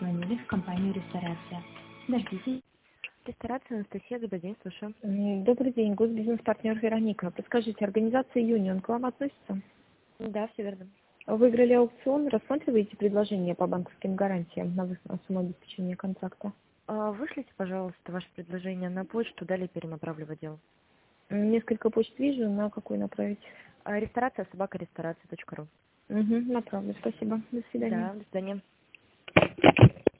позвонили в компанию «Ресторация». Дождитесь. Ресторация Анастасия, добрый день, слушаю. Добрый день, госбизнес-партнер Вероника. Подскажите, организация «Юнион» к вам относится? Да, все верно. Выиграли аукцион, рассматриваете предложение по банковским гарантиям на сумму обеспечения контракта? Вышлите, пожалуйста, ваше предложение на почту, далее перенаправлю в отдел. Несколько почт вижу, на какую направить? Ресторация собака ресторация.ру. Направлю, спасибо. До свидания. Да, до свидания.